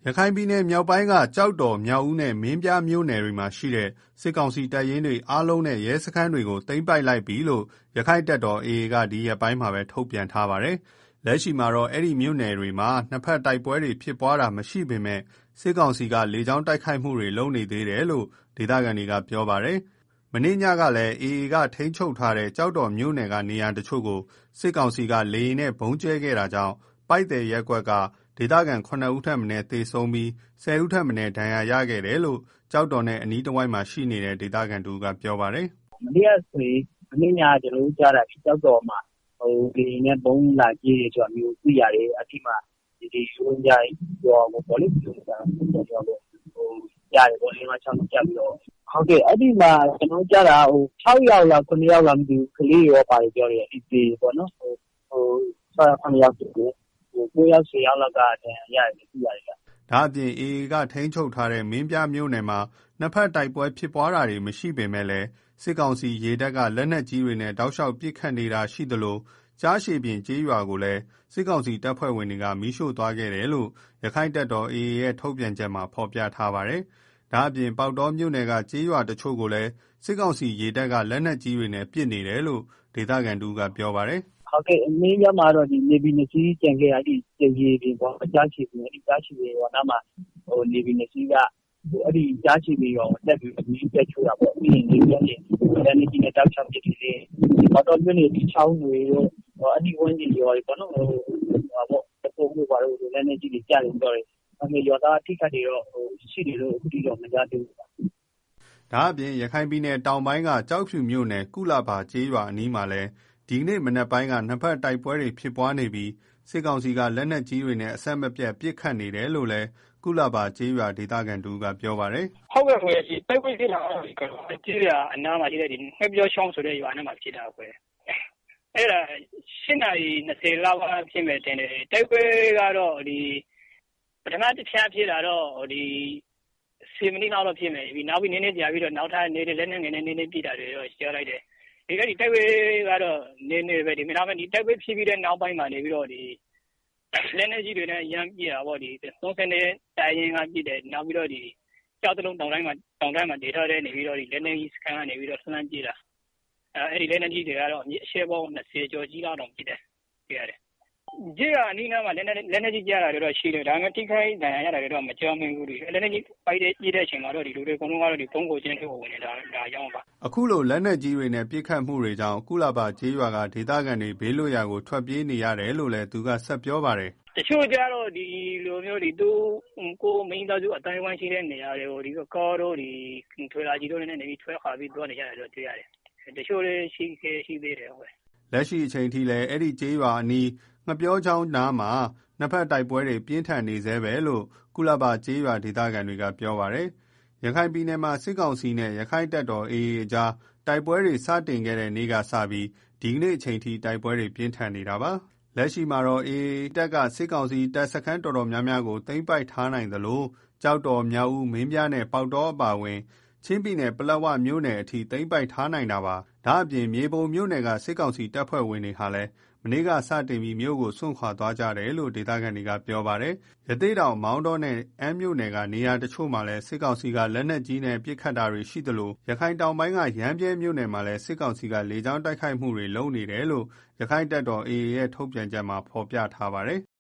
ရခိုင်ပြည်နယ်မြောက်ပိုင်းကကျောက်တော်မြောက်ဦးနဲ့မင်းပြားမြို့နယ်တွေမှာရှိတဲ့စစ်ကောင်စီတပ်ရင်းတွေအားလုံးနဲ့ရဲစခန်းတွေကိုသိမ်းပိုက်လိုက်ပြီလို့ရခိုင်တပ်တော် AA ကဒီရက်ပိုင်းမှာပဲထုတ်ပြန်ထားပါတယ်။လက်ရှိမှာတော့အဲ့ဒီမြို့နယ်တွေမှာနှစ်ဖက်တိုက်ပွဲတွေဖြစ်ပွားတာမရှိပေမဲ့စစ်ကောင်စီကလေကြောင်းတိုက်ခိုက်မှုတွေလုပ်နေသေးတယ်လို့ဒေသခံတွေကပြောပါတယ်။မနေ့ညကလည်း AA ကထိန်းချုပ်ထားတဲ့ကျောက်တော်မြို့နယ်ကနေရာတချို့ကိုစစ်ကောင်စီကလေယာဉ်နဲ့ဘုံကျဲခဲ့တာကြောင့်ပိုက်တယ်ရက်ကွက်ကဒေသခံ9ဦးထက်မနည်းသေဆုံးပြီး10ဦးထက်မနည်းဒဏ်ရာရခဲ့တယ်လို့ကျောက်တော်နဲ့အနီးတစ်ဝိုက်မှာရှိနေတဲ့ဒေသခံတို့ကပြောပါတယ်။မနေ့ကဆိုရင်မနေ့ညကျွန်တော်တို့ကြားတာကျောက်တော်မှာဒီနေ့ဘုံလာကြီးတွေဆိုတာမျိုးသိရတယ်အတိမဒီရုံးကြရောပေါ့လေပြောတာတော့ရတယ်ပေါ့လေမှာချောင်းကြပြီးတော့ဟုတ်ကဲ့အဲ့ဒီမှာကျွန်တော်ကြားတာ6ယောက်လား9ယောက်လားမသိဘူးကလေးရောပါတယ်ပြောတယ်ဒီပေါ့နော်9ယောက်တူတယ်9ယောက်10ယောက်လောက်ကတန်ရတယ်သိရတယ်။ဒါအပြင် AA ကထိန်းချုပ်ထားတဲ့မင်းပြားမြို့နယ်မှာနှစ်ဖက်တိုက်ပွဲဖြစ်ပွားတာတွေမရှိပေမဲ့လည်းစစ်ကောင်စီရေတပ်ကလက်နက်ကြီးတွေနဲ့တောက်လျှောက်ပစ်ခတ်နေတာရှိသလိုကြားရှည်ပြင်ကျေးရွာကိုလည်းစစ်ကောင်စီတပ်ဖွဲ့ဝင်တွေကမီးရှို့သွားခဲ့တယ်လို့ရခိုင်တပ်တော် AA ရဲ့ထုတ်ပြန်ချက်မှာဖော်ပြထားပါတယ်။ဒါအပြင်ပေါက်တော်မြို့နယ်ကကျေးရွာတချို့ကိုလည်းစစ်ကောင်စီရေတပ်ကလက်နက်ကြီးတွေနဲ့ပစ်နေတယ်လို့ဒေသခံတို့ကပြောပါတယ်။ဟုတ်ကဲ့အမင်းရမှာတော့ဒီနေဗီနစီကြံခဲ့ရတဲ့ရေပြင်ပေါ့အကြားချီပြင်အကြားချီတွေရောနားမှာနေဗီနစီကအဲ့ဒီကြားချီတွေရောတက်ပြီးအမင်းတက်ချိုးတာပေါ့ပြီးရင်နေပြန်နေလက်နေကြီးနဲ့တောက်ချောင်းပစ်တယ်လေပေါတော်မြို့နယ်ဒီချောင်းတွေရောအဲ့ဒီဝန်းကျင်ရောပေါ့နော်ပေါ့ပုံမှုပါလို့လက်နေကြီးတွေကြားတယ်ပြောတယ်အမေရောသားထိခတ်တွေရောရှိတယ်လို့အခုဒီတော့မကြားသေးဘူးဒါအပြင်ရခိုင်ပြည်နယ်တောင်ပိုင်းကကြောက်ဖြူမြို့နယ်ကုလဘာကျေးရွာအနီးမှာလည်းဒီနေ့မနက်ပိုင်းကနှစ်ဖက်တိုက်ပွဲတွေဖြစ်ပွားနေပြီးစစ်ကောင်စီကလက်နက်ကြီးတွေနဲ့အဆက်မပြတ်ပစ်ခတ်နေတယ်လို့လည်းကုလဘာကျေးရွာဒေသခံတို့ကပြောပါတယ်။ဟုတ်ကဲ့ခွေဒီတိုက်ပွဲဖြစ်တာကျေးရွာအနားမှာရှိတဲ့ဒီငှက်ပြောချောင်းဆိုတဲ့ရွာနားမှာဖြစ်တာခွေ။အဲ့ဒါ8:20လောက်ကဖြစ်မဲ့တင်တယ်တိုက်ပွဲကတော့ဒီပထမတစ်ဖြားဖြစ်တာတော့ဒီ10မိနစ်လောက်ဖြစ်မယ်ပြီးနောက်ပြီးနည်းနည်းကြာပြီးတော့နောက်ထပ်နေတဲ့လက်နက်ငယ်နဲ့နည်းနည်းပြတာတွေတော့ရှင်းလိုက်တယ်ဒီကနေ့တိုက်ပွဲကတော့နည်းနည်းပဲဒီမှာဒီတိုက်ပွဲဖြစ်ပြီးတဲ့နောက်ပိုင်းမှာနေပြီးတော့ဒီလက်နက်ကြီးတွေနဲ့ရမ်းပြတာပေါ့ဒီ30နဲ့တိုင်ရင်ကပြတယ်နောက်ပြီးတော့ဒီကြောက်တလုံးတောင်တိုင်းမှာဒေထားတဲ့နေပြီးတော့ဒီလက်နက်ကြီးစကန်ကနေပြီးတော့ဆန်းပြတာအဲ့ဒီလက်နက်ကြီးတွေကတော့အရှေ့ပေါင်း20ကျော်ကြီးလောက်တောင်ပြတယ်ပြရတယ်ကြေးကအနီးနားမှာလက်နက်ကြီးကြားတာတွေတော့ရှိတယ်ဒါပေမဲ့တိခိုင်းဒဏ်ရာရတာတွေတော့မကြောက်မင်းဘူးဒီလက်နက်ကြီးပိုက်တဲ့ကြီးတဲ့အချိန်မှာတော့ဒီလူတွေအကုန်လုံးကတော့ဒီပုံကိုချင်းထုတ်ဝင်နေတာဒါကြောင့်ပါအခုလိုလက်နက်ကြီးတွေနဲ့ပစ်ခတ်မှုတွေကြောင့်ကုလဘာကျေးရွာကဒေသခံတွေဘေးလွတ်ရာကိုထွက်ပြေးနေရတယ်လို့လည်းသူကဆက်ပြောပါတယ်တချို့ကြတော့ဒီလိုမျိုးဒီသူကိုမိသားစုအတိုင်းဝိုင်းရှိတဲ့နေရာတွေကိုဒီကောတို့ဒီထွေလာကြီးတို့နဲ့နေပြီးထွဲခါပြီးသွားနေကြတယ်တော့တွေ့ရတယ်တချို့လည်းရှိသေးတယ်ဟုတ်လက်ရှိအချိန်ထိလည်းအဲ့ဒီကျေးရွာအနီးငပြောချောင်းနားမှာနှစ်ဖက်တိုက်ပွဲတွေပြင်းထန်နေသေးပဲလို့ကုလဘာကျေးရွာဒေသခံတွေကပြောပါတယ်။ရခိုင်ပြည်နယ်မှာစစ်ကောင်စီနဲ့ရခိုင်တပ်တော် AA အကြားတိုက်ပွဲတွေစတင်ခဲ့တဲ့နေ့ကစပြီးဒီကနေ့အချိန်ထိတိုက်ပွဲတွေပြင်းထန်နေတာပါ။လက်ရှိမှာတော့ AA တပ်ကစစ်ကောင်စီတပ်စခန်းတော်တော်များများကိုသိမ်းပိုက်ထားနိုင်သလိုကြောက်တော်မြောက်ဦးမင်းပြားနဲ့ပေါက်တော်အပါအဝင်ချင်းပြည်နယ်ပလက်ဝမြို့နယ်အထိသိမ်းပိုက်ထားနိုင်တာပါ။ဒါအပြင်မြေပုံမြို့နယ်ကစစ်ကောင်စီတပ်ဖွဲ့ဝင်တွေဟာလည်းမနေ့ကစတင်ပြီးမြို့ကိုစွန့်ခွာသွားကြတယ်လို့ဒေသခံတွေကပြောပါတယ်။ရသေ့တောင်မောင်းတော်နဲ့အမ်းမြို့နယ်ကနေရာတချို့မှာလည်းစစ်ကောင်စီကလက်နက်ကြီးနဲ့ပစ်ခတ်တာတွေရှိသလိုရခိုင်တောင်ပိုင်းကရမ်းပြဲမြို့နယ်မှာလည်းစစ်ကောင်စီကလေကြောင်းတိုက်ခိုက်မှုတွေလုပ်နေတယ်လို့ရခိုင်တပ်တော် AA ရဲ့ထုတ်ပြန်ချက်မှာဖော်ပြထားပါတယ်